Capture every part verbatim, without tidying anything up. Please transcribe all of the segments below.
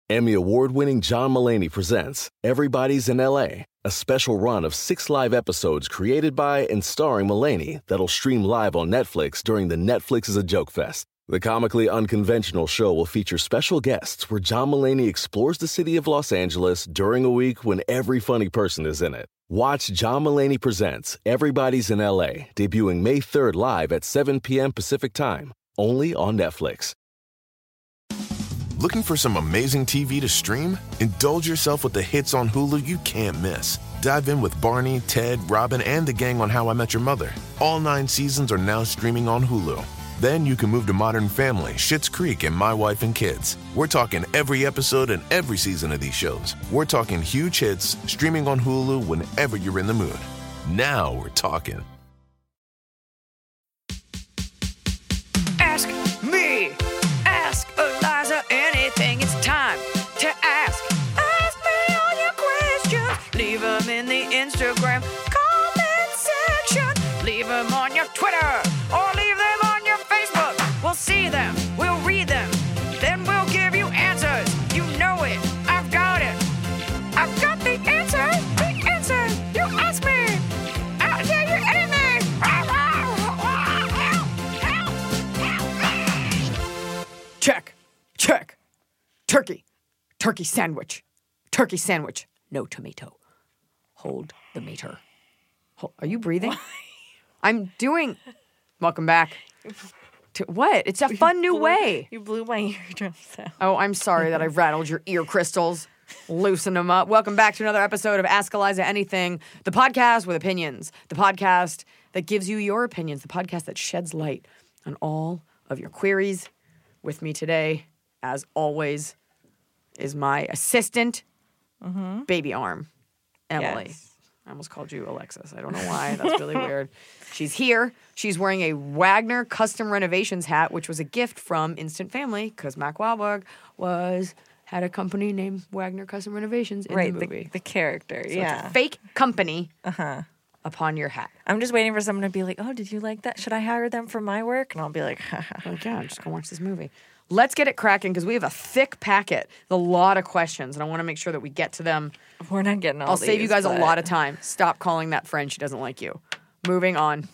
Emmy award-winning John Mulaney presents Everybody's in L A, a special run of six live episodes created by and starring Mulaney that'll stream live on Netflix during the Netflix is a Joke Fest. The comically unconventional show will feature special guests where John Mulaney explores the city of Los Angeles during a week when every funny person is in it. Watch John Mulaney Presents Everybody's in L A, debuting May third live at seven p.m. Pacific Time, only on Netflix. Looking for some amazing T V to stream? Indulge yourself with the hits on Hulu you can't miss. Dive in with Barney, Ted, Robin, and the gang on How I Met Your Mother. All nine seasons are now streaming on Hulu. Then you can move to Modern Family, Schitt's Creek, and My Wife and Kids. We're talking every episode and every season of these shows. We're talking huge hits, streaming on Hulu whenever you're in the mood. Now we're talking. Ask me, ask Eliza anything. It's time to ask. Ask me all your questions. Leave them in the Instagram comment section. Leave them on your Twitter or leave them on your Facebook. We'll see them, we'll read them, then we'll give you answers. You know it, I've got it. I've got the answer, the answer. You ask me, I'll tell you anything. Check, check. Turkey, turkey sandwich, turkey sandwich. No tomato. Hold the meter. Hold, are you breathing? Why? I'm doing. Welcome back. To what? It's a fun new blew, way. You blew my eardrums out. Oh, I'm sorry that I've rattled your ear crystals. Loosen them up. Welcome back to another episode of Ask Eliza Anything, the podcast with opinions, the podcast that gives you your opinions, the podcast that sheds light on all of your queries. With me today, as always, is my assistant, mm-hmm. baby arm, Emily. Yes. I almost called you Alexis. I don't know why. That's really weird. She's here. She's wearing a Wagner Custom Renovations hat, which was a gift from Instant Family because Mac Wahlberg was had a company named Wagner Custom Renovations in right, the movie. The, the character, so yeah. It's a fake company uh-huh. upon your hat. I'm just waiting for someone to be like, oh, did you like that? Should I hire them for my work? And I'll be like, like, yeah, just go watch this movie. Let's get it cracking because we have a thick packet, a lot of questions, and I want to make sure that we get to them. We're not getting all I'll these, save you guys but... a lot of time. Stop calling that friend. She doesn't like you. Moving on.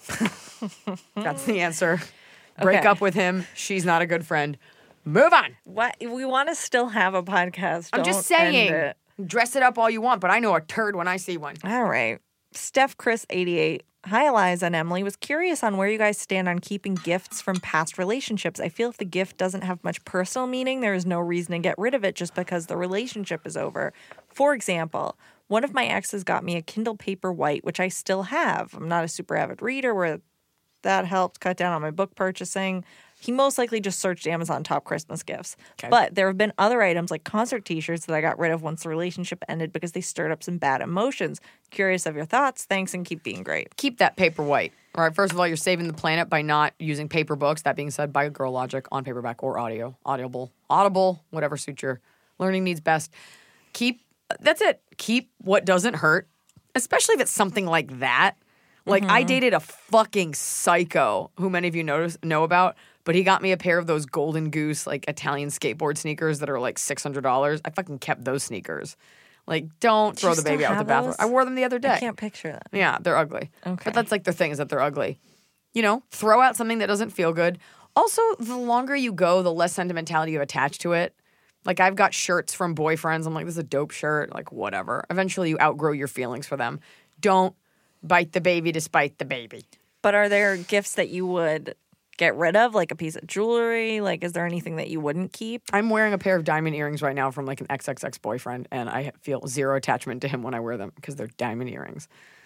That's the answer. Break Okay. up with him. She's not a good friend. Move on. What? We want to still have a podcast. I'm Don't just saying. end it. Dress it up all you want, but I know a turd when I see one. All right. Steph Chris eighty-eight. Hi, Eliza and Emily. Was curious on where you guys stand on keeping gifts from past relationships. I feel if the gift doesn't have much personal meaning, there is no reason to get rid of it just because the relationship is over. For example, one of my exes got me a Kindle Paperwhite, which I still have. I'm not a super avid reader where that helped cut down on my book purchasing. He most likely just searched Amazon top Christmas gifts. Okay. But there have been other items like concert t-shirts that I got rid of once the relationship ended because they stirred up some bad emotions. Curious of your thoughts. Thanks and keep being great. Keep that paper white. All right, first of all, you're saving the planet by not using paper books. That being said, buy Girl Logic on paperback or audio, audible, audible, whatever suits your learning needs best. Keep, that's it. Keep what doesn't hurt, especially if it's something like that. Like, mm-hmm. I dated a fucking psycho who many of you notice, know about, but he got me a pair of those Golden Goose, like, Italian skateboard sneakers that are, like, six hundred dollars. I fucking kept those sneakers. Like, don't throw the baby out the bathroom. I wore them the other day. I can't picture that. Yeah, they're ugly. Okay. But that's, like, the thing is that they're ugly. You know, throw out something that doesn't feel good. Also, the longer you go, the less sentimentality you attach to it. Like, I've got shirts from boyfriends. I'm like, this is a dope shirt. Like, whatever. Eventually, you outgrow your feelings for them. Don't bite the baby to spite the baby. But are there gifts that you would get rid of, like a piece of jewelry? Like, is there anything that you wouldn't keep? I'm wearing a pair of diamond earrings right now from, like, an X X X boyfriend, and I feel zero attachment to him when I wear them because they're diamond earrings.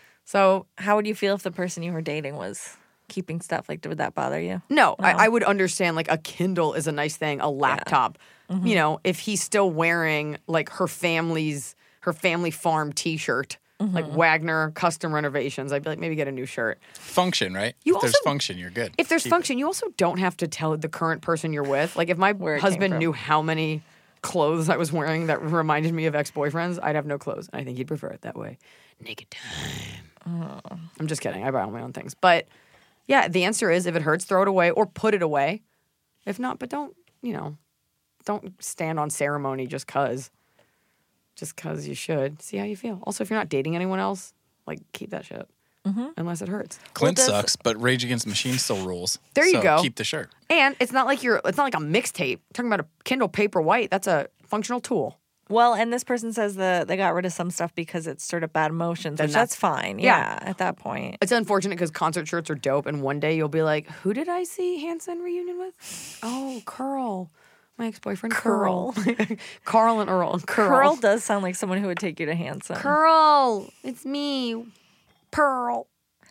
So how would you feel if the person you were dating was keeping stuff? Like, would that bother you? No, no. I, I would understand, like, a Kindle is a nice thing, a laptop. Yeah. Mm-hmm. You know, if he's still wearing, like, her family's, her family farm T-shirt, mm-hmm. like Wagner Custom Renovations, I'd be like, maybe get a new shirt. Function, right? You if also, there's function, you're good. If there's Keep function, it. you also don't have to tell the current person you're with. Like, if my husband knew how many clothes I was wearing that reminded me of ex-boyfriends, I'd have no clothes. And I think he'd prefer it that way. Naked time. Oh. I'm just kidding. I buy all my own things. But, yeah, the answer is if it hurts, throw it away or put it away. If not, but don't, you know, don't stand on ceremony just cause. Just cause you should. See how you feel. Also, if you're not dating anyone else, like keep that shit. Mm-hmm. Unless it hurts. Clint well, does, sucks, but Rage Against the Machine still rules. There you so go. Keep the shirt. And it's not like you're. It's not like a mixtape. Talking about a Kindle Paperwhite. That's a functional tool. Well, and this person says that they got rid of some stuff because it's sort of bad emotions, Then which that's, that's- fine. yeah. Yeah, at that point. It's unfortunate because concert shirts are dope, and one day you'll be like, "Who did I see Hanson reunion with? Oh, Curl, my ex-boyfriend, Curl, Carl and Earl, Curl. Curl does sound like someone who would take you to Hanson. Curl, it's me, Pearl."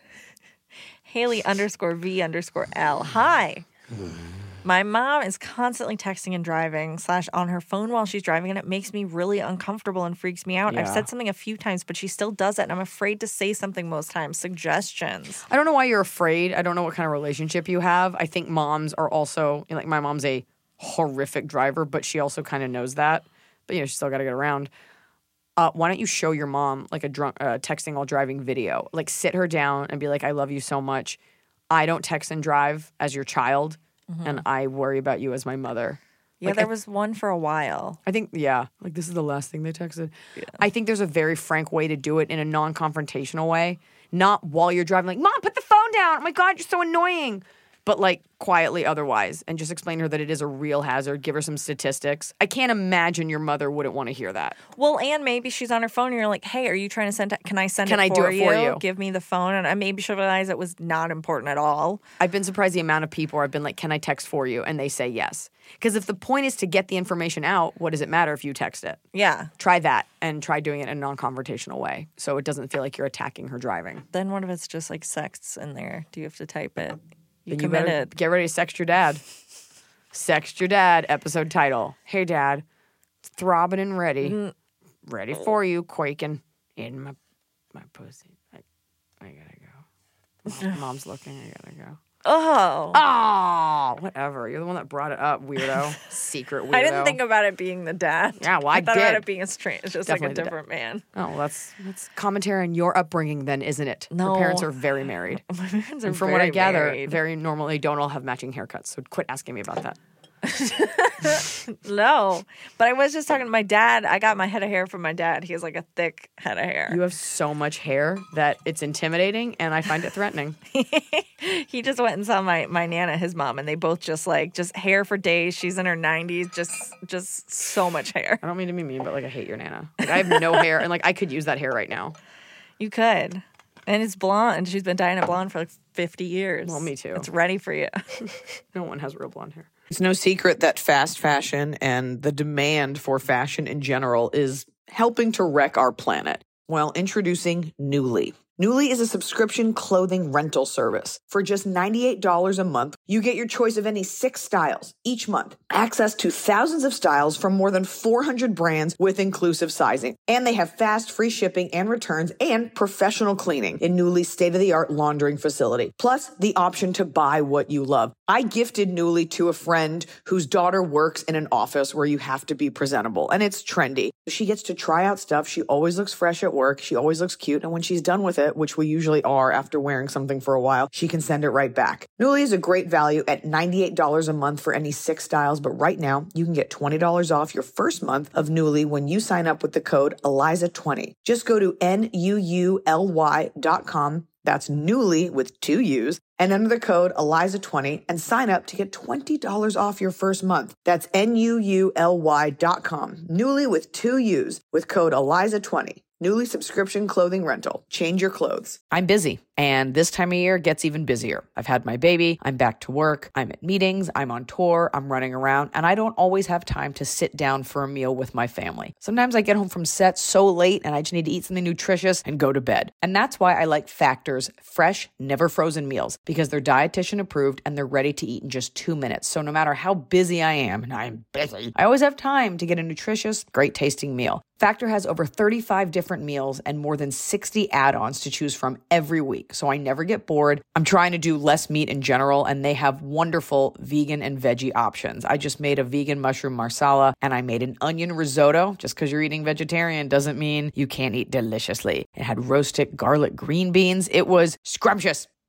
Haley underscore V underscore L. Hi. My mom is constantly texting and driving slash on her phone while she's driving, and it makes me really uncomfortable and freaks me out. I've Yeah. said something a few times, but she still does it, and I'm afraid to say something most times. Suggestions. I don't know why you're afraid. I don't know what kind of relationship you have. I think moms are also, you know, like my mom's a horrific driver, but she also kind of knows that. But, you know, she's still got to get around. Uh, why don't you show your mom like a drunk uh, texting while driving video? Like sit her down and be like, I love you so much. I don't text and drive as your child, mm-hmm. and I worry about you as my mother. Yeah, Like, there I, was one for a while. I think, yeah, like this is the last thing they texted. Yeah. I think there's a very frank way to do it in a non-confrontational way. Not while you're driving, like, Mom, put the phone down. Oh my God, you're so annoying. But like quietly otherwise, and just explain to her that it is a real hazard. Give her some statistics. I can't imagine your mother wouldn't want to hear that. Well, and maybe she's on her phone and you're like, hey, are you trying to send it? Can I send Can it I for do it for you? Give me the phone. And maybe she'll realize it was not important at all. I've been surprised the amount of people where I've been like, can I text for you? And they say yes. Because if the point is to get the information out, what does it matter if you text it? Yeah. Try that and try doing it in a non-confrontational way so it doesn't feel like you're attacking her driving. Then what if it's just like sex in there? Do you have to type it? You Then you better committed. get ready to sext your dad. Sext your dad, episode title. Hey, Dad, it's throbbing and ready. Mm. Ready for you, quaking in my my pussy. I, I gotta go. Mom, Mom's looking. I gotta go. Oh. Oh, whatever. You're the one that brought it up, weirdo. Secret weirdo. I didn't think about it being the dad. Yeah, well, I I thought did. about it being a strange, just Definitely like the a dad. different man. Oh, well, that's that's commentary on your upbringing, then, isn't it? No. Your parents are very married. My parents are And from very what I gather, married. very normally don't all have matching haircuts. So quit asking me about that. No, but I was just talking to my dad. I got my head of hair from my dad. He has like a thick head of hair. You have so much hair that it's intimidating, and I find it threatening. He just went and saw my my nana, his mom, and they both just like just hair for days. She's in her nineties, just just so much hair. I don't mean to be mean, but like I hate your nana. Like I have no hair, and like I could use that hair right now. You could, and it's blonde. She's been dyeing it blonde for like fifty years. Well, me too. It's ready for you. No one has real blonde hair. It's no secret that fast fashion and the demand for fashion in general is helping to wreck our planet. Well, introducing Nuuly. Nuuly is a subscription clothing rental service. For just ninety-eight dollars a month, you get your choice of any six styles each month, access to thousands of styles from more than four hundred brands with inclusive sizing. And they have fast, free shipping and returns and professional cleaning in Nuuly's state-of-the-art laundering facility. Plus, the option to buy what you love. I gifted Nuuly to a friend whose daughter works in an office where you have to be presentable, and it's trendy. She gets to try out stuff. She always looks fresh at work. She always looks cute. And when she's done with it, which we usually are after wearing something for a while, she can send it right back. Nuuly is a great value at ninety-eight dollars a month for any six styles, but right now you can get twenty dollars off your first month of Nuuly when you sign up with the code Eliza twenty. Just go to N U U L Y dot com. That's Nuuly with two U's, and enter the code Eliza twenty and sign up to get twenty dollars off your first month. That's N U U L Y dot com. Nuuly with two U's with code Eliza twenty. Nuuly subscription clothing rental. Change your clothes. I'm busy, and this time of year gets even busier. I've had my baby, I'm back to work, I'm at meetings, I'm on tour, I'm running around, and I don't always have time to sit down for a meal with my family. Sometimes I get home from set so late and I just need to eat something nutritious and go to bed. And that's why I like Factor's fresh, never frozen meals, because they're dietitian approved and they're ready to eat in just two minutes. So no matter how busy I am, and I'm busy, I always have time to get a nutritious, great tasting meal. Factor has over thirty-five different meals and more than sixty add-ons to choose from every week, so I never get bored. I'm trying to do less meat in general, and they have wonderful vegan and veggie options. I just made a vegan mushroom marsala, and I made an onion risotto. Just because you're eating vegetarian doesn't mean you can't eat deliciously. It had roasted garlic green beans. It was scrumptious.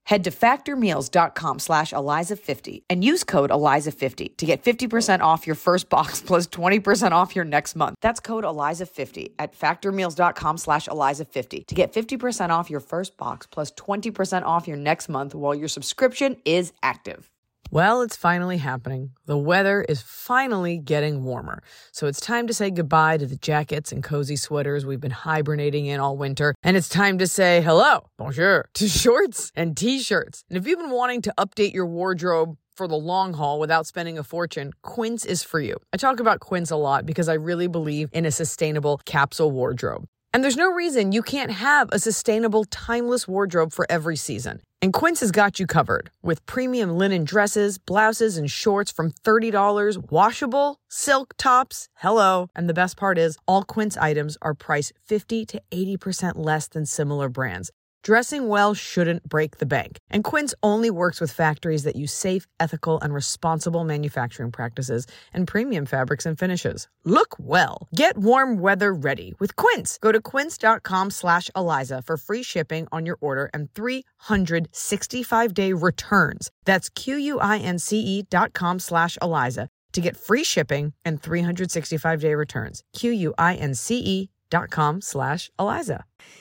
Head to factormeals.com slash Eliza50 and use code Eliza fifty to get fifty percent off your first box plus twenty percent off your next month. That's code Eliza fifty at factormeals.com slash Eliza50 to get fifty percent off your first box plus twenty percent off your next month while your subscription is active. Well, it's finally happening. The weather is finally getting warmer. So it's time to say goodbye to the jackets and cozy sweaters we've been hibernating in all winter. And it's time to say hello, bonjour, to shorts and t-shirts. And if you've been wanting to update your wardrobe for the long haul without spending a fortune, Quince is for you. I talk about Quince a lot because I really believe in a sustainable capsule wardrobe. And there's no reason you can't have a sustainable, timeless wardrobe for every season. And Quince has got you covered with premium linen dresses, blouses, and shorts from thirty dollars, washable, silk tops, hello. And the best part is all Quince items are priced fifty to eighty percent less than similar brands. Dressing well shouldn't break the bank. And Quince only works with factories that use safe, ethical, and responsible manufacturing practices and premium fabrics and finishes. Look well. Get warm weather ready with Quince. Go to quince.com slash Eliza for free shipping on your order and three hundred sixty-five day returns. That's Q-U-I-N-C-E dot com slash Eliza to get free shipping and three hundred sixty-five day returns. Q-U-I-N-C-E dot com slash Eliza.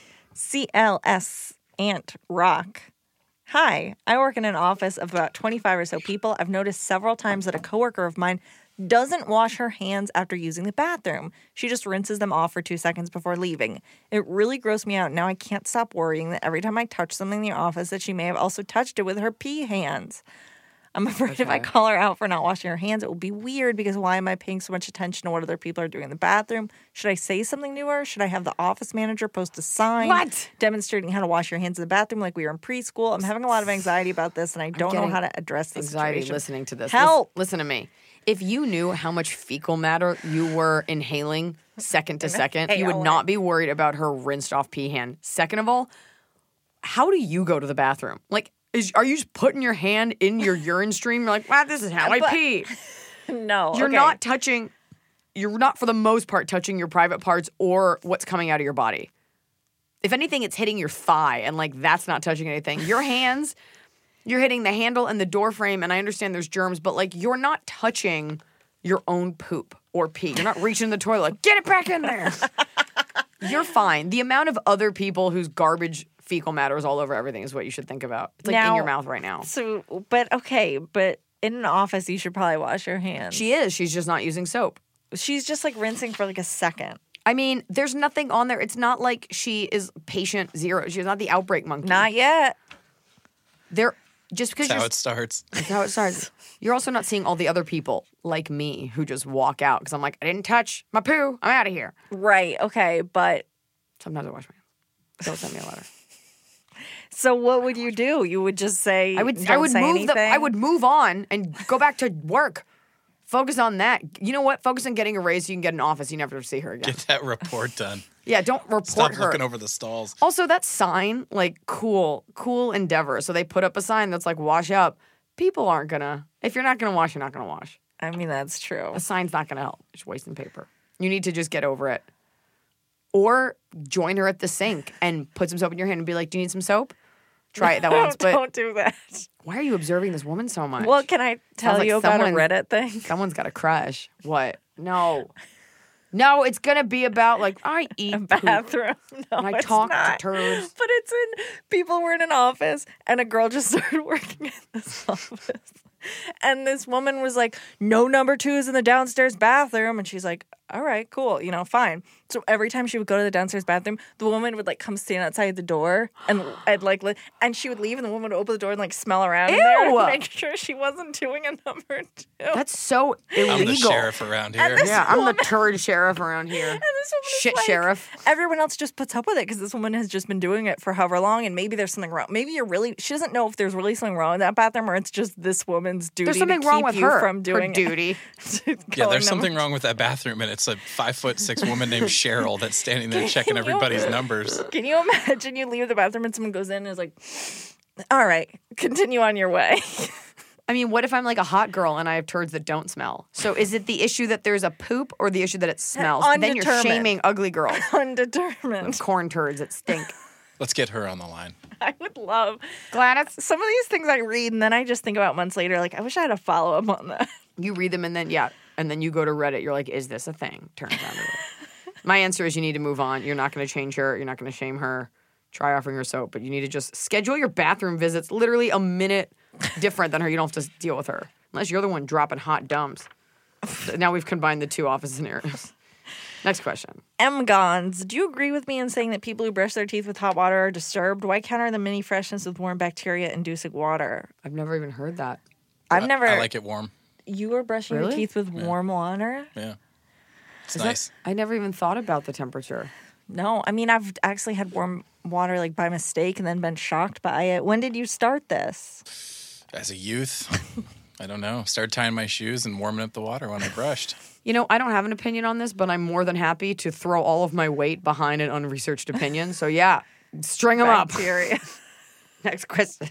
C L S Ant Rock. Hi, I work in an office of about twenty-five or so people. I've noticed several times that a coworker of mine doesn't wash her hands after using the bathroom. She just rinses them off for two seconds before leaving. It really grossed me out. Now I can't stop worrying that every time I touch something in the office that she may have also touched it with her pee hands. I'm afraid okay. if I call her out for not washing her hands, it will be weird because why am I paying so much attention to what other people are doing in the bathroom? Should I say something to her? Should I have the office manager post a sign what? demonstrating how to wash your hands in the bathroom like we were in preschool? I'm having a lot of anxiety about this, and I don't know how to address this anxiety situation. listening to this. Help! Listen, listen to me. If you knew how much fecal matter you were inhaling second to second, you would not be worried about her rinsed off pee hand. Second of all, how do you go to the bathroom? Like, Is, are you just putting your hand in your urine stream? You're like, wow, this is how I But- pee. No, You're okay. not touching, you're not for the most part touching your private parts or what's coming out of your body. If anything, it's hitting your thigh and like that's not touching anything. Your hands, you're hitting the handle and the door frame, and I understand there's germs, but like you're not touching your own poop or pee. You're not reaching the toilet, like, get it back in there. You're fine. The amount of other people whose garbage fecal matter is all over everything is what you should think about. It's like Now- in your mouth right now. So, but okay, but in an office, you should probably wash your hands. She is. She's just not using soap. She's just like rinsing for like a second. I mean, there's nothing on there. It's not like she is patient zero. She's not the outbreak monkey. Not yet. There, just because That's you're how it starts. That's how it starts. You're also not seeing all the other people like me who just walk out because I'm like, I didn't touch my poo. I'm out of here. Right. Okay. But Sometimes I wash my hands. Don't send me a letter. so what would you do? You would just say I would. Don't I would say move anything? the. I would move on and go back to work. Focus on that. You know what? Focus on getting a raise so you can get an office. You never see her again. Get that report done. Yeah. Don't report Stop her. looking over the stalls. Also, that sign, like, cool, cool endeavor. So they put up a sign that's like, wash up. People aren't gonna. If you're not gonna wash, you're not gonna wash. I mean, that's true. A sign's not gonna help. It's wasting paper. You need to just get over it. Or join her at the sink and put some soap in your hand and be like, do you need some soap? Try it that once. But Don't do that. why are you observing this woman so much? Well, can I tell Sounds like you about a someone- Reddit thing? Someone's got a crush. What? No. No, it's going to be about, like, I eat poop. Bathroom. No, And I it's talk to not. turds. But it's in people were in an office and a girl just started working in this office. And this woman was like, no number twos in the downstairs bathroom. And she's like, all right, cool, you know, fine. So every time she would go to the downstairs bathroom, the woman would like come stand outside the door and I'd like, li- and she would leave and the woman would open the door and like smell around in there Ew. and make sure she wasn't doing a number two. That's so illegal. I'm the sheriff around here. this- Yeah, I'm the woman- turd sheriff around here. And this woman is Shit like- sheriff. Everyone else just puts up with it because this woman has just been doing it for however long, and maybe there's something wrong. Maybe you're really she doesn't know if there's really something wrong in that bathroom, or it's just this woman's duty. There's something to wrong keep with you her. from doing her duty. it. Yeah, there's something wrong with that bathroom, and it's a five foot six woman named Cheryl that's standing there checking everybody's numbers. Can you imagine you leave the bathroom and someone goes in and is like, "All right, continue on your way." I mean, what if I'm like a hot girl and I have turds that don't smell? So is it the issue that there's a poop or the issue that it smells? Then you're Undetermined. shaming ugly girls. Undetermined. Corn turds that stink. Let's get her on the line. I would love Gladys. some of these things I read, and then I just think about months later, like, I wish I had a follow up on that. You read them and then, yeah, and then you go to Reddit. You're like, is this a thing? Turns out it is. My answer is you need to move on. You're not going to change her. You're not going to shame her. Try offering her soap, but you need to just schedule your bathroom visits literally a minute different than her. You don't have to deal with her. Unless you're the one dropping hot dumps. Now we've combined the two opposite scenarios. Next question. M. Gons, do you agree with me in saying that people who brush their teeth with hot water are disturbed? Why counter the mini freshness with warm bacteria-inducing water? I've never even heard that. I've I- never... I like it warm. You were brushing Really? your teeth with warm water? Yeah. It's Is nice. that- I never even thought about the temperature. No. I mean, I've actually had warm water, like, by mistake and then been shocked by it. When did you start this? As a youth, I don't know. Started tying my shoes and warming up the water when I brushed. You know, I don't have an opinion on this, but I'm more than happy to throw all of my weight behind an unresearched opinion. So, yeah, string them up. Bacteria. Next question.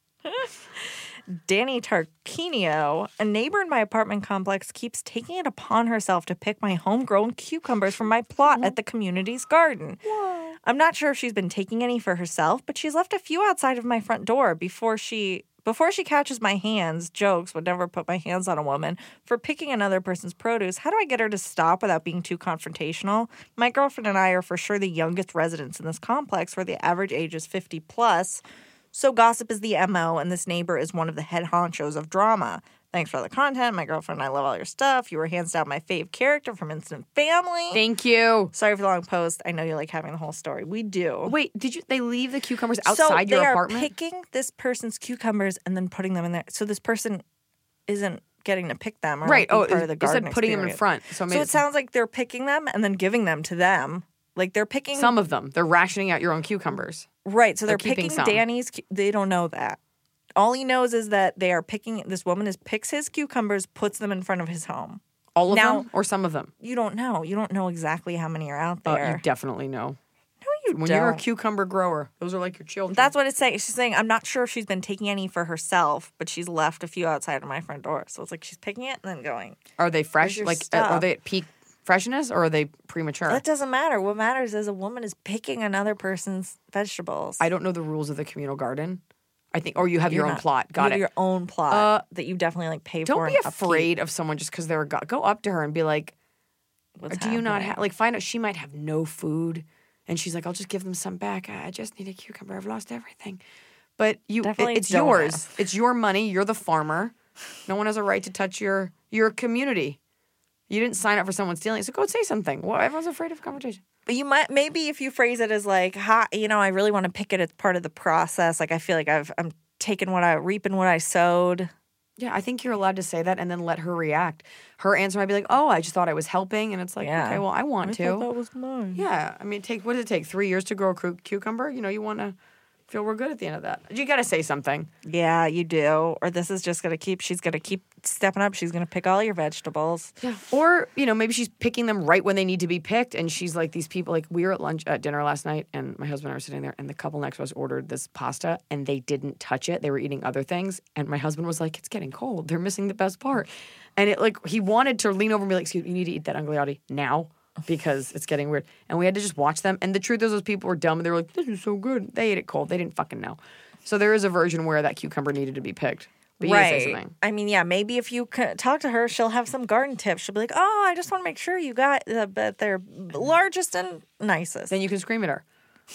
Danny Tarquinio, a neighbor in my apartment complex, keeps taking it upon herself to pick my homegrown cucumbers from my plot at the community's garden. Whoa. I'm not sure if she's been taking any for herself, but she's left a few outside of my front door before she before she catches my hands. Jokes, would never put my hands on a woman for picking another person's produce. How do I get her to stop without being too confrontational? My girlfriend and I are for sure the youngest residents in this complex, where the average age is fifty plus. So gossip is the M O, and this neighbor is one of the head honchos of drama. Thanks for all the content. My girlfriend and I love all your stuff. You were hands down my fave character from Instant Family. Thank you. Sorry for the long post. I know you like having the whole story. We do. Wait, did you? They leave the cucumbers so outside they your are apartment? picking this person's cucumbers and then putting them in there. So this person isn't getting to pick them. Or Right. like, Oh, be part of the you said garden putting them in experience. front. So, So it sounds like they're picking them and then giving them to them. Like they're picking some of them. They're rationing out your own cucumbers. Right. So they're, They're keeping picking some. Danny's. cu- They don't know that. All he knows is that they are picking. This woman is picks his cucumbers, puts them in front of his home. All of Now- them or some of them? You don't know. You don't know exactly how many are out Uh, there. you definitely know. no, you When don't. you're a cucumber grower, those are like your children. That's what it's saying. She's saying, I'm not sure if she's been taking any for herself, but she's left a few outside of my front door. So it's like she's picking it and then going. Are they fresh? your Like, uh, stuff? are they at peak freshness or are they premature? That doesn't matter. What matters is a woman is picking another person's vegetables. I don't know the rules of the communal garden. I think, or you have You're your own not- plot. Got you it. have your own plot Uh, that you definitely like pay for. Don't be and upkeep. afraid of someone just because they're a go. Go up to her and be like, What's "Do you not happening? have like find out she might have no food?" And she's like, "I'll just give them some back. I I just need a cucumber. I've lost everything." But you, it- Definitely it's don't yours. ask. It's your money. You're the farmer. No one has a right to touch your your community. You didn't sign up for someone stealing, so go say something. Well, everyone's afraid of confrontation. But you might maybe if you phrase it as like, "Hi, you know, I really want to pick it as part of the process." Like I feel like I've I'm taking what I reaping what I sowed. Yeah, I think you're allowed to say that and then let her react. Her answer might be like, "Oh, I just thought I was helping," and it's like, Yeah. "Okay, well, I want I to." thought that was mine. Yeah, I mean, take what does it take? Three years to grow a cu- cucumber? You know, you want to feel we're good at the end of that. You got to say something. Yeah, you do. Or this is just gonna keep. She's gonna keep stepping up. She's gonna pick all your vegetables. Yeah. Or you know, maybe she's picking them right when they need to be picked, and she's like these people. Like we were at lunch at dinner last night, and my husband and I were sitting there, and the couple next to us ordered this pasta, and they didn't touch it. They were eating other things, and my husband was like, "It's getting cold. They're missing the best part," and it like he wanted to lean over and be like, "Excuse me, you need to eat that angliotti now." Because it's getting weird. And we had to just watch them. And the truth is, those people were dumb. And they were like, "This is so good." They ate it cold. They didn't fucking know. So there is a version where that cucumber needed to be picked. But you say something. I mean, yeah, maybe if you c- talk to her, she'll have some garden tips. She'll be like, "Oh, I just want to make sure you got the but they're largest and nicest." Then you can scream at her.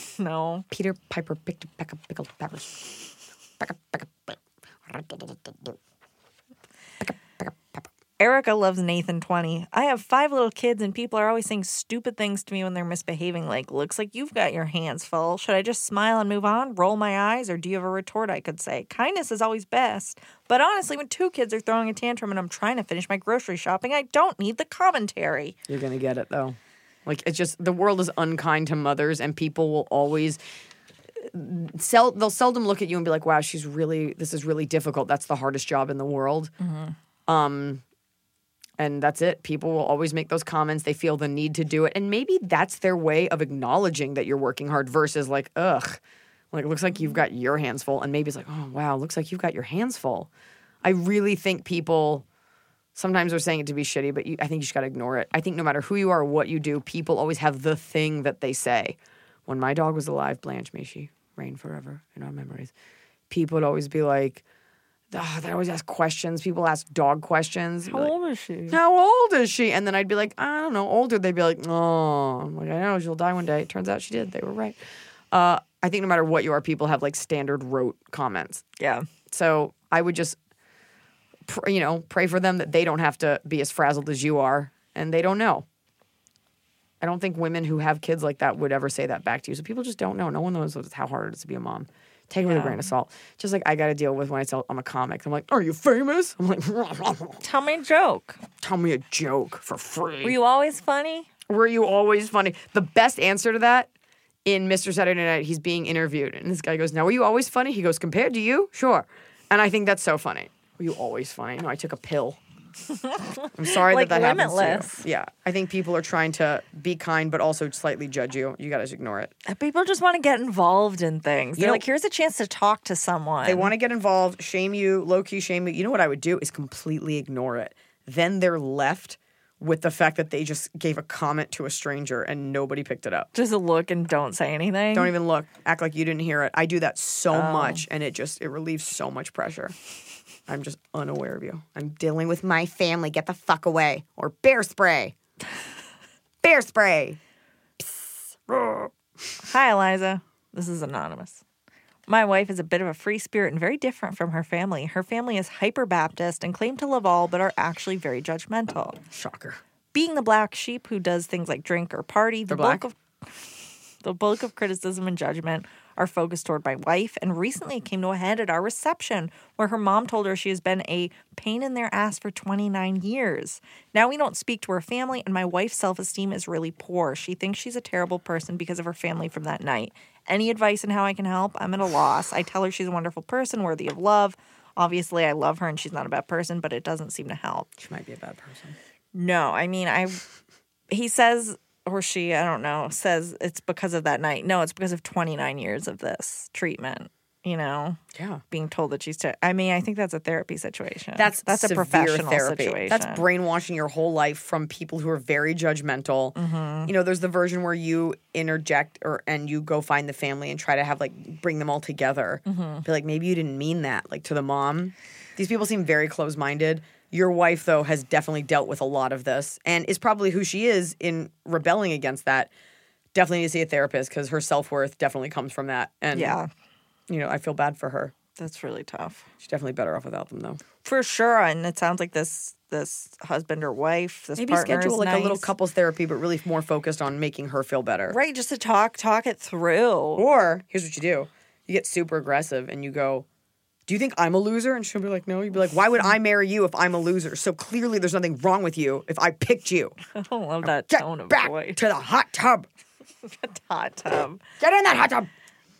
no. Peter Piper picked a peck of pickled peppers. Peck a- peck a- Erica loves Nathan twenty. I have five little kids and people are always saying stupid things to me when they're misbehaving, like, "Looks like you've got your hands full. Should I just smile and move on, roll my eyes, or do you have a retort I could say?" Kindness is always best. But honestly, when two kids are throwing a tantrum and I'm trying to finish my grocery shopping, I don't need the commentary. You're going to get it, though. Like, it's just, the world is unkind to mothers, and people will always, sell, they'll seldom look at you and be like, "Wow, she's really, this is really difficult. That's the hardest job in the world." Um, and that's it. People will always make those comments. They feel the need to do it. And maybe that's their way of acknowledging that you're working hard versus like, ugh, like, looks like you've got your hands full. And maybe it's like, "Oh, wow, looks like you've got your hands full." I really think people sometimes are saying it to be shitty, but you, I think you just got to ignore it. I think no matter who you are or what you do, people always have the thing that they say, when my dog was alive, Blanche, may she reign forever in our memories, people would always be like, oh, they always ask questions. People ask dog questions. How like, old is she? How old is she? And then I'd be like, I don't know, older. They'd be like, oh, I'm like, I know, she'll die one day. It turns out she did. They were right. Uh, I think no matter what you are, people have like standard rote comments. Yeah. So I would just, pr- you know, pray for them that they don't have to be as frazzled as you are and they don't know. I don't think women who have kids like that would ever say that back to you. So people just don't know. No one knows how hard it is to be a mom. Take it with a grain of salt. Just like I got to deal with when I tell I'm a comic. I'm like, are you famous? I'm like, tell me a joke. Tell me a joke for free. Were you always funny? Were you always funny? The best answer to that in Mister Saturday Night, he's being interviewed. And this guy goes, now, were you always funny? He goes, compared to you? Sure. And I think that's so funny. Were you always funny? No, I took a pill. I'm sorry like that that limitless. happens to you. Yeah. I think people are trying to be kind, but also slightly judge you. You got to just ignore it. People just want to get involved in things. They're You know- like, here's a chance to talk to someone. They want to get involved, shame you, low-key shame you. You know what I would do is completely ignore it. Then they're left with the fact that they just gave a comment to a stranger and nobody picked it up. Just look and don't say anything. Don't even look. Act like you didn't hear it. I do that so much, and it just, it relieves so much pressure. I'm just unaware of you. I'm dealing with my family. Get the fuck away. Or bear spray. Bear spray. Hi, Eliza. This is anonymous. My wife is a bit of a free spirit and very different from her family. Her family is hyper-Baptist and claim to love all, but are actually very judgmental. Shocker. Being the black sheep who does things like drink or party, the They're black? bulk of the bulk of criticism and judgment are focused toward my wife, and recently it came to a head at our reception where her mom told her she has been a pain in their ass for twenty-nine years. Now we don't speak to her family, and my wife's self-esteem is really poor. She thinks she's a terrible person because of her family from that night. Any advice on how I can help? I'm at a loss. I tell her she's a wonderful person, worthy of love. Obviously, I love her and she's not a bad person, but it doesn't seem to help. She might be a bad person. No, I mean, I. He says, or she, I don't know, says it's because of that night. No, it's because of twenty-nine years of this treatment, you know? Yeah. Being told that she's, ter- I mean, I think that's a therapy situation. That's that's a severe professional therapy. situation. That's brainwashing your whole life from people who are very judgmental. Mm-hmm. You know, there's the version where you interject or and you go find the family and try to have like bring them all together. Mm-hmm. Be like, maybe you didn't mean that, like to the mom. These people seem very close-minded. Your wife, though, has definitely dealt with a lot of this and is probably who she is in rebelling against that. Definitely need to see a therapist because her self-worth definitely comes from that. And, Yeah. you know, I feel bad for her. That's really tough. She's definitely better off without them, though. For sure. And it sounds like this this husband or wife, this Maybe partner schedule is like nice. a little couples therapy, but really more focused on making her feel better. Right, just to talk, talk it through. Or here's what you do: you get super aggressive and you go, "Do you think I'm a loser?" And she'll be like, "No." You'd be like, "Why would I marry you if I'm a loser? So clearly, there's nothing wrong with you if I picked you." I don't love that Get tone of back voice. to the hot tub. Hot tub. Get in that hot tub.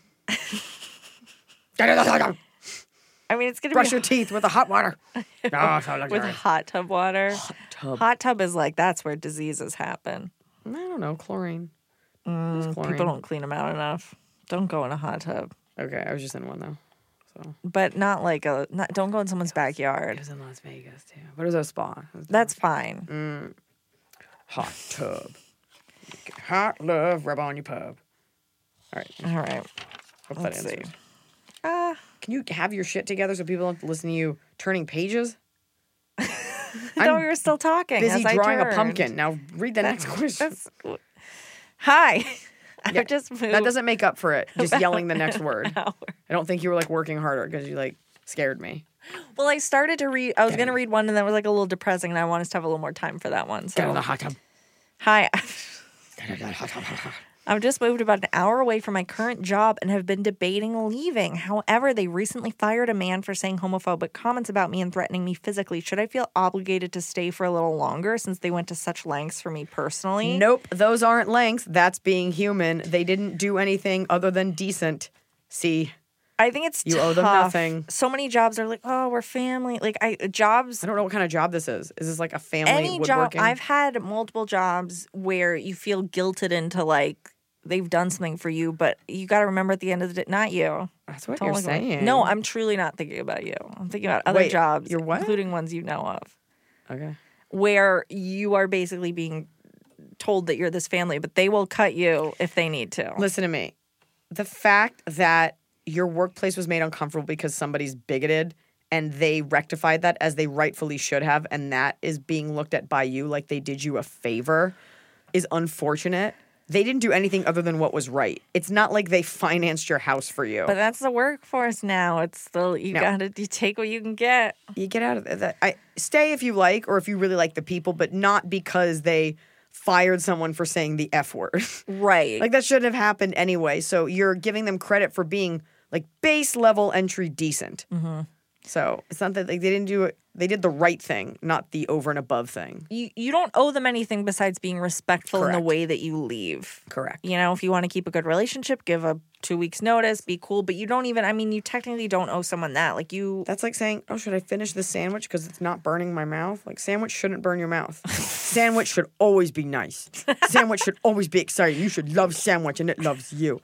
Get in the hot tub. I mean, it's gonna Brush be your teeth with the hot water. No, so with luxurious. hot tub water. Hot tub. Hot tub is like that's where diseases happen. I don't know. Chlorine. Mm, It's chlorine. people don't clean them out enough. Don't go in a hot tub, Okay, I was just in one though. So but not like a. Not, don't go in someone's it backyard. was in Las Vegas too, but it was a spa. It was That's fine. Mm. Hot tub. Get hot love, rub on your pub. All right. All right. Hope Let's that see. answers. Ah, Can you have your shit together so people don't have to listen to you turning pages? I thought we were still talking. Busy as I drawing a turned. pumpkin. Now read the next question. That's, hi. Yeah, I've just moved. That doesn't make up for it. Just yelling the next word. hour. I don't think you were like working harder because you like scared me. Well, I started to read. I was going to read one, and that was like a little depressing, and I wanted to have a little more time for that one. Get in So, the hot tub. hi. Get in the hot tub. hot tub. I've just moved about an hour away from my current job and have been debating leaving. However, they recently fired a man for saying homophobic comments about me and threatening me physically. Should I feel obligated to stay for a little longer since they went to such lengths for me personally? Nope, those aren't lengths. That's being human. They didn't do anything other than decent. See, I think it's You tough. owe them nothing. So many jobs are like, oh, we're family. Like I jobs. I don't know what kind of job this is. Is this like a family Any job. woodworking? I've had multiple jobs where you feel guilted into like they've done something for you, but you got to remember at the end of the day, not you. That's what Don't you're look at me. saying. No, I'm truly not thinking about you. I'm thinking about other Wait, jobs, you're what? including ones you know of, Okay. where you are basically being told that you're this family, but they will cut you if they need to. Listen to me. The fact that your workplace was made uncomfortable because somebody's bigoted and they rectified that as they rightfully should have, and that is being looked at by you like they did you a favor, is unfortunate. They didn't do anything other than what was right. It's not like they financed your house for you. But that's the workforce now. It's still, you No. gotta you take what you can get. You get out of that. I stay if you like, or if you really like the people, but not because they fired someone for saying the F word. Right. Like that shouldn't have happened anyway. So you're giving them credit for being like base level entry decent. Mm-hmm. So it's not that like they didn't do it. They did the right thing, not the over and above thing. you, you don't owe them anything besides being respectful in Correct. the way that you leave. Correct. You know, if you want to keep a good relationship, give a two weeks notice, be cool. But you don't even, I mean, you technically don't owe someone that. Like you. That's like saying, oh, should I finish the sandwich because it's not burning my mouth? Like sandwich shouldn't burn your mouth. Sandwich should always be nice. Sandwich should always be exciting. You should love sandwich and it loves you.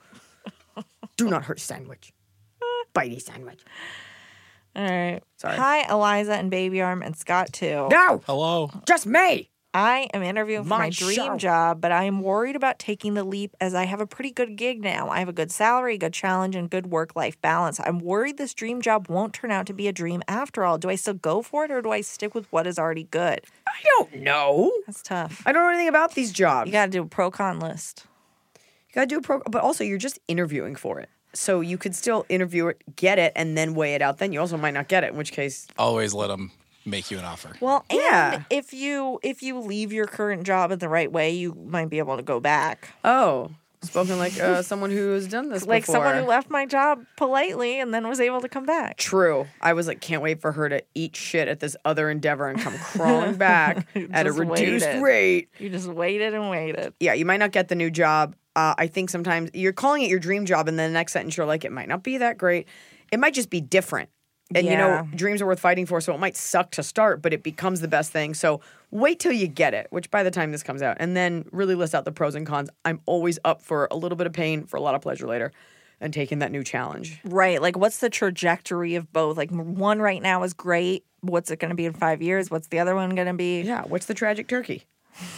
Do not hurt sandwich. Bitey sandwich. All right. Sorry. Hi, Eliza and Baby Arm and Scott too. No, Hello. just me. I am interviewing for My my dream show. job, but I am worried about taking the leap as I have a pretty good gig now. I have a good salary, good challenge, and good work-life balance. I'm worried this dream job won't turn out to be a dream after all. Do I still go for it, or do I stick with what is already good? I don't know. That's tough. I don't know anything about these jobs. You got to do a pro-con list. You gotta do a pro, but also you're just interviewing for it. So you could still interview it, get it, and then weigh it out. Then you also might not get it, in which case, Always let them make you an offer. Well, and Yeah. if you if you leave your current job in the right way, you might be able to go back. oh, spoken like uh, someone who has done this Like before. someone who left my job politely and then was able to come back. True. I was like, can't wait for her to eat shit at this other endeavor and come crawling back at a Just reduced waited. rate. You just waited and waited. Yeah, you might not get the new job. Uh, I think sometimes you're calling it your dream job, and then the next sentence you're like, it might not be that great. It might just be different. And you Yeah. know, dreams are worth fighting for, so it might suck to start, but it becomes the best thing. So wait till you get it, which by the time this comes out, and then really list out the pros and cons. I'm always up for a little bit of pain for a lot of pleasure later and taking that new challenge. Right. Like, what's the trajectory of both? Like, one right now is great. What's it going to be in five years? What's the other one going to be? Yeah, what's the tragic turkey?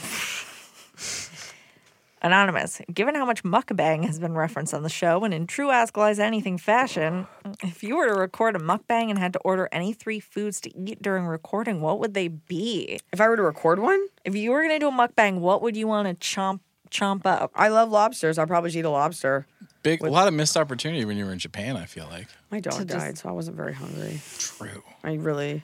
Anonymous. Given how much mukbang has been referenced on the show, and in true Ask Eliza Anything fashion, if you were to record a mukbang and had to order any three foods to eat during recording, what would they be? If I were to record one, If you were going to do a mukbang, what would you want to chomp chomp up? I love lobsters. I'll probably just eat a lobster. Big, a lot of missed opportunity when you were in Japan, I feel like. My dog To just- died, so I wasn't very hungry. True. I really...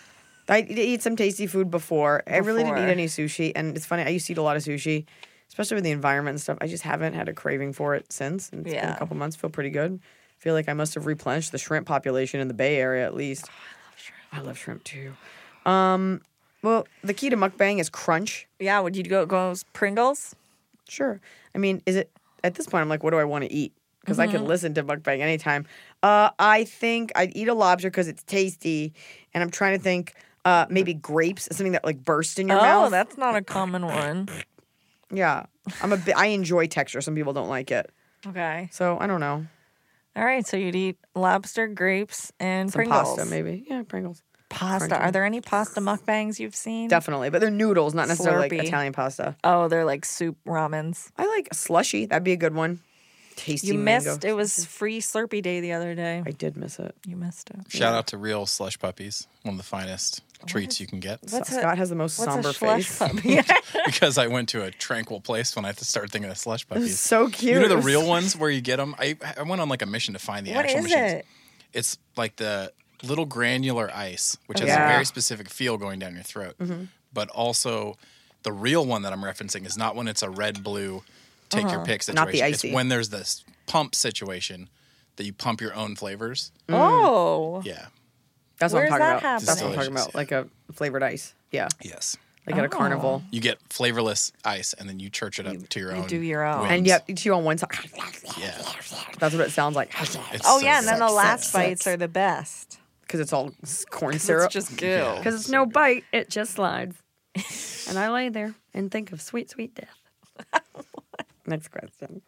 I did eat some tasty food before. I really didn't Before. eat any sushi. And it's funny, I used to eat a lot of sushi, especially with the environment and stuff. I just haven't had a craving for it since. And it's been Yeah. a couple months. Feel pretty good. Feel like I must have replenished the shrimp population in the Bay Area at least. I love shrimp too. Um, well, the key to mukbang is crunch. Yeah, would you go go Pringles? Sure. I mean, is it at this point? I'm like, what do I want to eat? Because I can listen to mukbang anytime. Uh, I think I'd eat a lobster because it's tasty, and I'm trying to think. Uh, maybe grapes, something that like bursts in your Oh, mouth. that's not a common one. Yeah, I'm a bit. I enjoy texture. Some people don't like it, Okay. so I don't know. All right, so you'd eat lobster, grapes, and Some Pringles. pasta, maybe. Yeah, Pringles. Pasta. Are there any pasta mukbangs you've seen? Definitely, but they're noodles, not necessarily Slurpee. like Italian pasta. Oh, they're like soup ramens. I like a slushy. That'd be a good one. Tasty. You mango. missed. It was free Slurpee day the other day. I did miss it. You missed it. Shout out to Real Slush Puppies, one of the finest treats you can get. What's a- Scott has the most What's somber a slush face. puppy? Because I went to a tranquil place when I started thinking of Slush Puppies. So cute. You know the real ones where you get them? I, I went on like a mission to find the What actual is machines. it? It's like the little granular ice, which has Yeah. a very specific feel going down your throat. But also, the real one that I'm referencing is not when it's a red blue take your pick situation. Not the It's icy. when there's this pump situation that you pump your own flavors. Oh. Yeah. That's what I'm Where's talking that about. happening? That's what I'm talking Delicious, about. Like a flavored ice. Yeah, Yes. like at a carnival. You get flavorless ice, and then you church it up to your you own. do your own. whims. And yep, you chew on one side. Yeah. That's what it sounds like. It's Oh so yeah, and then good. the last bites are the best. Because it's all s- corn It's syrup. just goo. Yeah. Because it's no bite, it just slides. And I lay there and think of sweet, sweet death. Next question.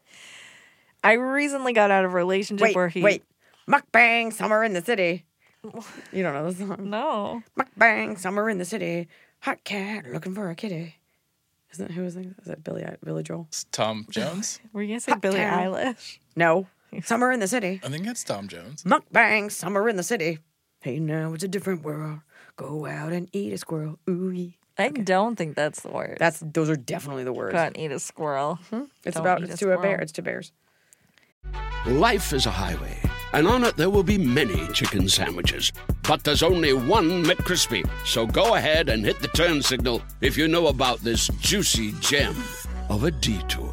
I recently got out of a relationship Wait, where he wait. Mukbang, summer in the city. You don't know the song. No. Mukbang, summer in the city. Hot cat looking for a kitty. Isn't it, who is it? Is it Billy, Billy Joel? It's Tom Jones? Were you going to say Billie Town. Eilish? No. Summer in the City. I think it's Tom Jones. Mukbang, summer in the city. Hey, now it's a different world. Go out and eat a squirrel. Ooh, yeah. I don't think that's the word. That's those are definitely the words. Go out and eat a squirrel. It's Don't about eat a it's to a bear. squirrel. It's to bears. Life is a highway, and on it there will be many chicken sandwiches. But there's only one McCrispy. So go ahead and hit the turn signal if you know about this juicy gem of a detour.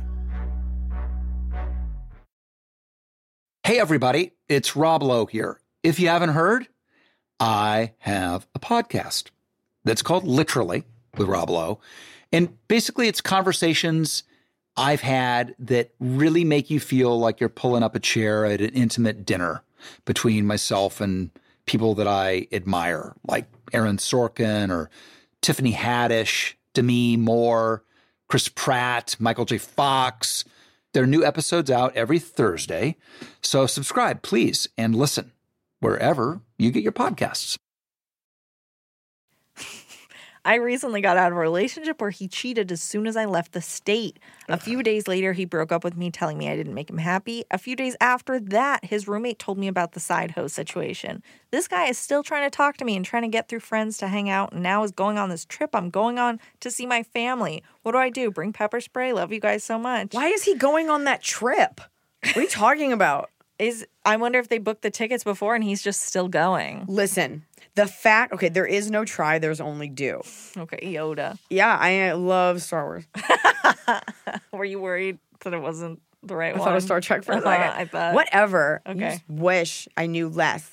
Hey, everybody, it's Rob Lowe here. If you haven't heard, I have a podcast that's called Literally with Rob Lowe. And basically, it's conversations I've had that really make you feel like you're pulling up a chair at an intimate dinner between myself and people that I admire, like Aaron Sorkin or Tiffany Haddish, Demi Moore, Chris Pratt, Michael J. Fox. There are new episodes out every Thursday. So subscribe, please, and listen wherever you get your podcasts. I recently got out of a relationship where he cheated as soon as I left the state. A few days later, he broke up with me, telling me I didn't make him happy. A few days after that, his roommate told me about the side hoe situation. This guy is still trying to talk to me and trying to get through friends to hang out, and now is going on this trip I'm going on to see my family. What do I do? Bring pepper spray? Love you guys so much. Why is he going on that trip? What are you talking about? Is I wonder if they booked the tickets before and he's just still going. Listen, the fact, okay, there is no try, there's only do. Okay, Yoda. Yeah, I love Star Wars. Were you worried that it wasn't the right I one? thought it was Star Trek for a Uh-huh, second. I bet. Whatever. You Okay. just wish I knew less.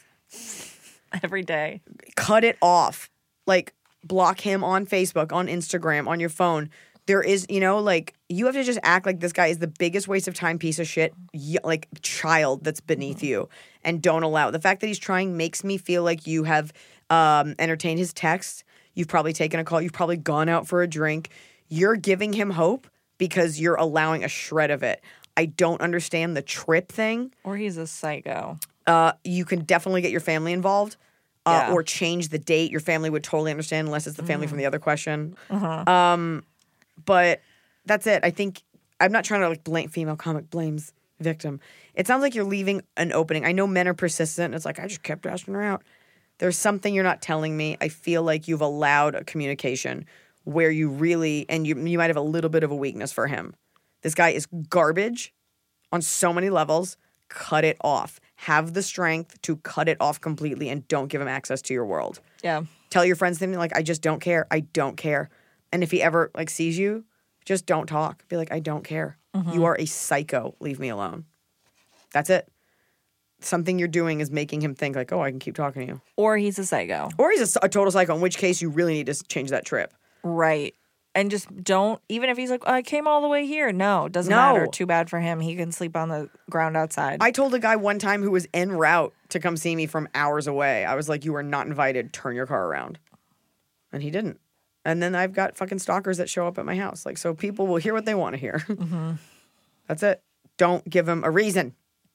Every day. Cut it off. Like, block him on Facebook, on Instagram, on your phone. There is, you know, like, you have to just act like this guy is the biggest waste of time piece of shit, y- like, child that's beneath you, and don't allow it. The fact that he's trying makes me feel like you have um, entertained his texts. You've probably taken a call. You've probably gone out for a drink. You're giving him hope because you're allowing a shred of it. I don't understand the trip thing. Or he's a psycho. Uh, you can definitely get your family involved. Uh, Yeah. Or change the date. Your family would totally understand, unless it's the family from the other question. Uh-huh. Um, but that's it. I think I'm not trying to like blame female comic blames victim. It sounds like you're leaving an opening. I know men are persistent. It's like I just kept asking her out. There's something you're not telling me. I feel like you've allowed a communication where you really and you you might have a little bit of a weakness for him. This guy is garbage on so many levels. Cut it off. Have the strength to cut it off completely and don't give him access to your world. Yeah. Tell your friends something like, I just don't care. I don't care. And if he ever like sees you, just don't talk. Be like, I don't care. Mm-hmm. You are a psycho. Leave me alone. That's it. Something you're doing is making him think like, oh, I can keep talking to you. Or he's a psycho. Or he's a, a total psycho, in which case you really need to change that trip. Right. And just don't, even if he's like, I came all the way here. No, doesn't No. matter. Too bad for him. He can sleep on the ground outside. I told a guy one time who was en route to come see me from hours away, I was like, you are not invited. Turn your car around. And he didn't. And then I've got fucking stalkers that show up at my house. Like, so people will hear what they want to hear. Mm-hmm. That's it. Don't give them a reason.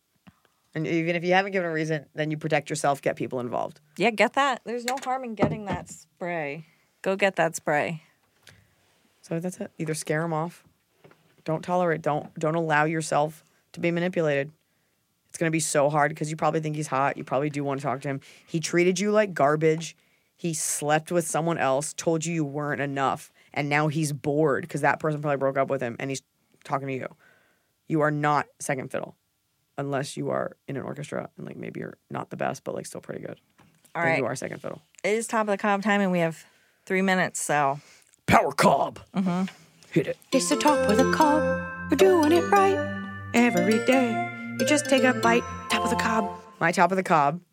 And even if you haven't given a reason, then you protect yourself, get people involved. Yeah, get that. There's no harm in getting that spray. Go get that spray. So that's it. Either scare them off. Don't tolerate. Don't don't allow yourself to be manipulated. It's going to be so hard because you probably think he's hot. You probably do want to talk to him. He treated you like garbage. He slept with someone else, told you you weren't enough, and now he's bored because that person probably broke up with him and he's talking to you. You are not second fiddle unless you are in an orchestra and like maybe you're not the best, but like still pretty good. All Then right. you are second fiddle. It is top of the cob time and we have three minutes, so. Power Cobb. Mm-hmm. Hit it. It's the top with a cob. We're doing it right every day. You just take a bite, top of the cob. My top of the cob.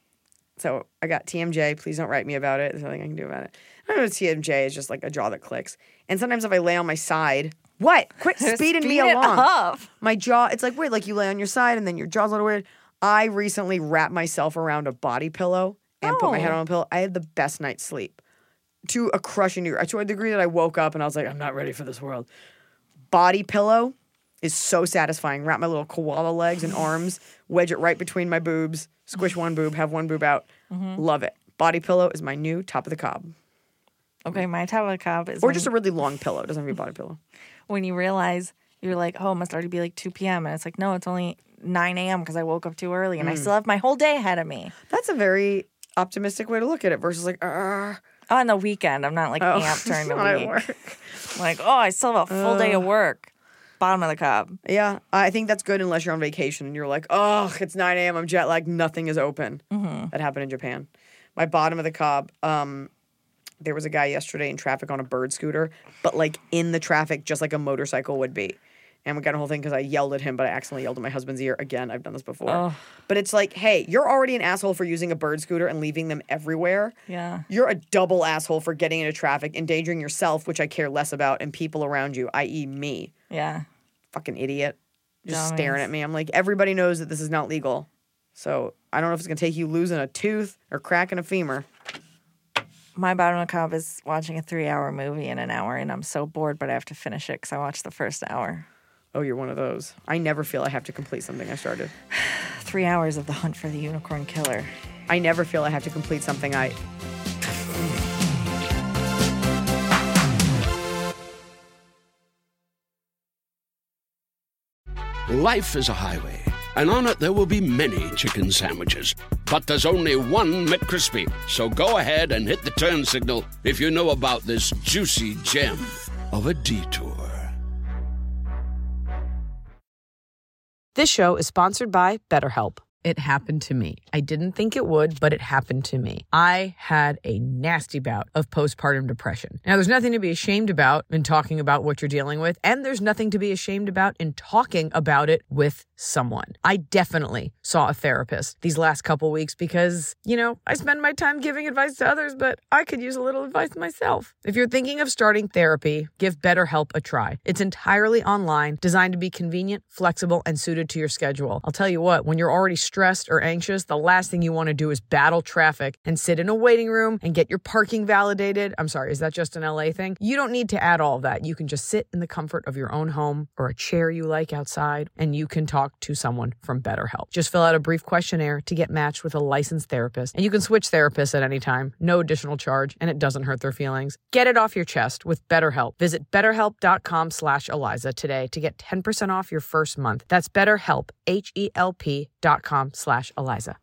So I got T M J. Please don't write me about it. There's nothing I can do about it. I don't know. T M J is just like a jaw that clicks. And sometimes if I lay on my side, what? Quit speeding me Speed it along. up. My jaw. It's like weird. Like you lay on your side and then your jaw's a little weird. I recently wrapped myself around a body pillow and put my head Oh. on a pillow. I had the best night's sleep. To a crushing degree. To a degree that I woke up and I was like, I'm not ready for this world. Body pillow is so satisfying. Wrap my little koala legs and arms, wedge it right between my boobs, squish one boob, have one boob out. Love it. Body pillow is my new top of the cob. Okay, my top of the cob is Or when, just a really long pillow. It doesn't have to be a body pillow. when you realize you're like, oh, it must already be like two p.m. And it's like, no, it's only nine a.m. because I woke up too early and I still have my whole day ahead of me. That's a very optimistic way to look at it versus like, uh, On the weekend, I'm not like oh, amped during the not at week. work. Like, oh, I still have a full day of work. Bottom of the cob. Yeah, I think that's good unless you're on vacation and you're like, oh, it's nine a.m. I'm jet lagged. Nothing is open. Mm-hmm. That happened in Japan. My bottom of the cob, um, there was a guy yesterday in traffic on a bird scooter, but like in the traffic, just like a motorcycle would be. And we got a whole thing because I yelled at him, but I accidentally yelled at my husband's ear. Again, I've done this before. Oh. But it's like, hey, you're already an asshole for using a bird scooter and leaving them everywhere. Yeah. You're a double asshole for getting into traffic, endangering yourself, which I care less about, and people around you, that is me. Yeah. Fucking idiot. Just Dummies. staring at me. I'm like, everybody knows that this is not legal. So I don't know if it's going to take you losing a tooth or cracking a femur. My bottom of the cob is watching a three-hour movie in an hour, and I'm so bored, but I have to finish it because I watched the first hour. Oh, you're one of those. I never feel I have to complete something I started. Three hours of The Hunt for the Unicorn Killer. I never feel I have to complete something I... Life is a highway, and on it there will be many chicken sandwiches. But there's only one McCrispy. So go ahead and hit the turn signal if you know about this juicy gem of a detour. This show is sponsored by BetterHelp. It happened to me. I didn't think it would, but it happened to me. I had a nasty bout of postpartum depression. Now, there's nothing to be ashamed about in talking about what you're dealing with, and there's nothing to be ashamed about in talking about it with someone. I definitely saw a therapist these last couple weeks because, you know, I spend my time giving advice to others, but I could use a little advice myself. If you're thinking of starting therapy, give BetterHelp a try. It's entirely online, designed to be convenient, flexible, and suited to your schedule. I'll tell you what, when you're already stressed or anxious, the last thing you want to do is battle traffic and sit in a waiting room and get your parking validated. I'm sorry, is that just an L A thing? You don't need to add all of that. You can just sit in the comfort of your own home or a chair you like outside, and you can talk to someone from BetterHelp. Just fill out a brief questionnaire to get matched with a licensed therapist, and you can switch therapists at any time. No additional charge, and it doesn't hurt their feelings. Get it off your chest with BetterHelp. Visit betterhelp.com slash Eliza today to get ten percent off your first month. That's BetterHelp, H E L P dot com slash Eliza.